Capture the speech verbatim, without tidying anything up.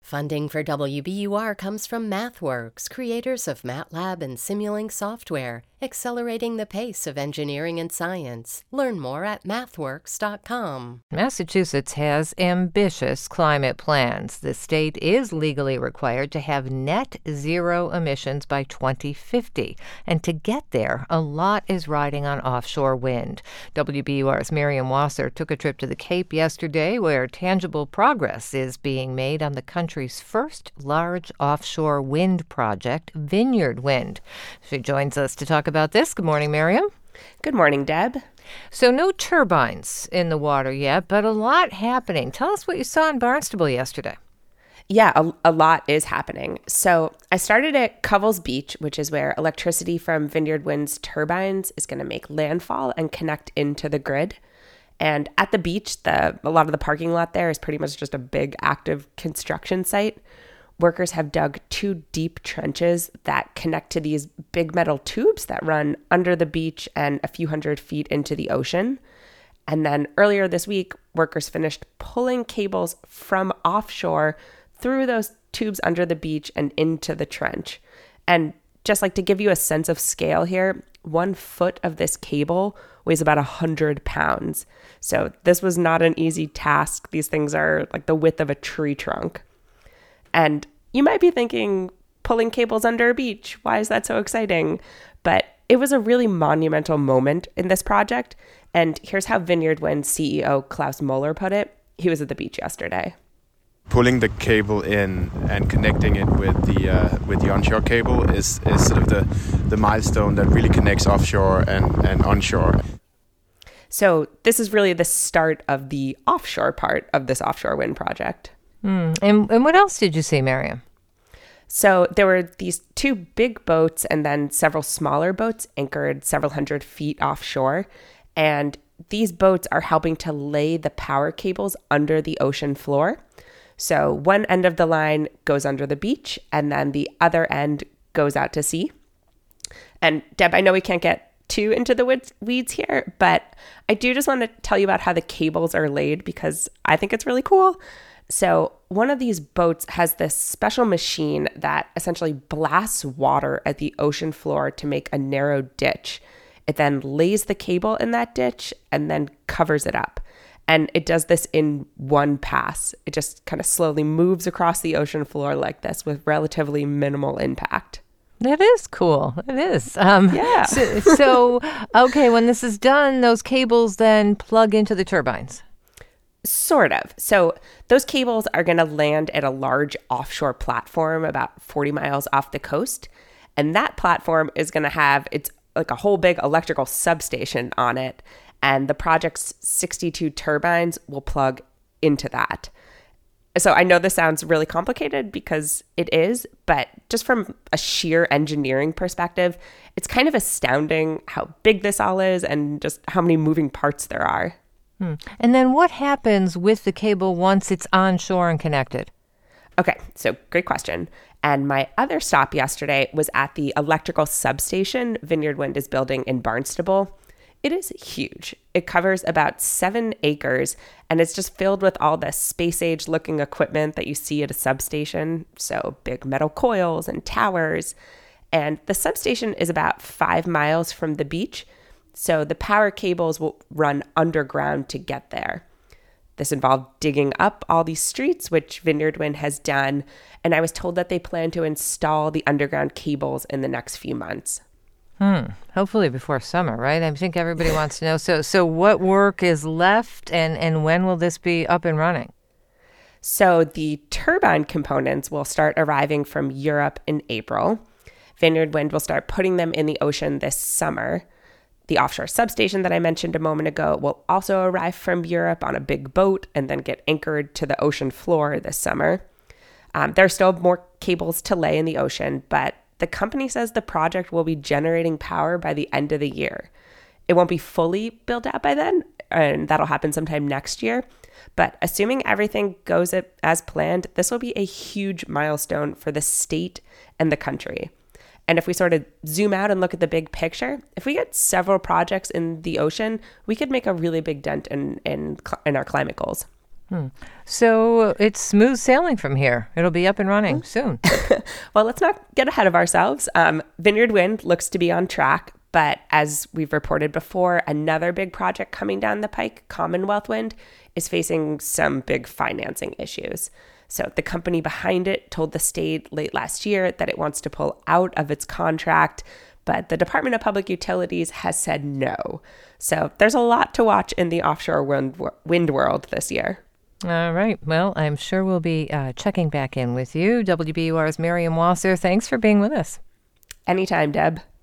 Funding for W B U R comes from MathWorks, creators of MATLAB and Simulink software, accelerating the pace of engineering and science. Learn more at mathworks dot com. Massachusetts has ambitious climate plans. The state is legally required to have net zero emissions by twenty fifty. And to get there, a lot is riding on offshore wind. W B U R's Miriam Wasser took a trip to the Cape yesterday, where tangible progress is being made on the country's first large offshore wind project, Vineyard Wind. She joins us to talk about this. Good morning, Miriam. Good morning, Deb. So no turbines in the water yet, but a lot happening. Tell us what you saw in Barnstable yesterday. Yeah, a, a lot is happening. So I started at Covell's Beach, which is where electricity from Vineyard Wind's turbines is going to make landfall and connect into the grid. And at the beach, the a lot of the parking lot there is pretty much just a big active construction site. Workers have dug two deep trenches that connect to these big metal tubes that run under the beach and a few hundred feet into the ocean. And then earlier this week, workers finished pulling cables from offshore through those tubes under the beach and into the trench. And just like to give you a sense of scale here, one foot of this cable weighs about one hundred pounds. So this was not an easy task. These things are like the width of a tree trunk. And you might be thinking, pulling cables under a beach, why is that so exciting? But it was a really monumental moment in this project. And here's how Vineyard Wind C E O Klaus Moeller put it. He was at the beach yesterday. Pulling the cable in and connecting it with the uh, with the onshore cable is, is sort of the, the milestone that really connects offshore and, and onshore. So this is really the start of the offshore part of this offshore wind project. Mm. And, and what else did you see, Miriam? So there were these two big boats and then several smaller boats anchored several hundred feet offshore. And these boats are helping to lay the power cables under the ocean floor. So one end of the line goes under the beach, and then the other end goes out to sea. And Deb, I know we can't get too into the weeds here, but I do just want to tell you about how the cables are laid because I think it's really cool. So one of these boats has this special machine that essentially blasts water at the ocean floor to make a narrow ditch. It then lays the cable in that ditch and then covers it up. And it does this in one pass. It just kind of slowly moves across the ocean floor like this with relatively minimal impact. That is cool. It is. Um, yeah. so, so, okay, when this is done, those cables then plug into the turbines. Sort of. So those cables are going to land at a large offshore platform about forty miles off the coast. And that platform is going to have its like a whole big electrical substation on it. And the project's sixty-two turbines will plug into that. So I know this sounds really complicated because it is, but just from a sheer engineering perspective, it's kind of astounding how big this all is and just how many moving parts there are. Hmm. And then what happens with the cable once it's onshore and connected? Okay, so great question. And my other stop yesterday was at the electrical substation Vineyard Wind is building in Barnstable. It is huge. It covers about seven acres, and it's just filled with all the space-age looking equipment that you see at a substation. So big metal coils and towers. And the substation is about five miles from the beach, so the power cables will run underground to get there. This involved digging up all these streets, which Vineyard Wind has done, and I was told that they plan to install the underground cables in the next few months. Hmm. Hopefully before summer, right? I think everybody wants to know. So so what work is left and, and when will this be up and running? So the turbine components will start arriving from Europe in April. Vineyard Wind will start putting them in the ocean this summer. The offshore substation that I mentioned a moment ago will also arrive from Europe on a big boat and then get anchored to the ocean floor this summer. Um, there are still more cables to lay in the ocean, but the company says the project will be generating power by the end of the year. It won't be fully built out by then, and that'll happen sometime next year. But assuming everything goes as planned, this will be a huge milestone for the state and the country. And if we sort of zoom out and look at the big picture, if we get several projects in the ocean, we could make a really big dent in in, in our climate goals. Hmm. So it's smooth sailing from here. It'll be up and running soon. Well, let's not get ahead of ourselves. Um, Vineyard Wind looks to be on track, but as we've reported before, another big project coming down the pike, Commonwealth Wind, is facing some big financing issues. So the company behind it told the state late last year that it wants to pull out of its contract, but the Department of Public Utilities has said no. So there's a lot to watch in the offshore wind, wind world this year. All right. Well, I'm sure we'll be uh, checking back in with you. W B U R's Miriam Wasser, thanks for being with us. Anytime, Deb.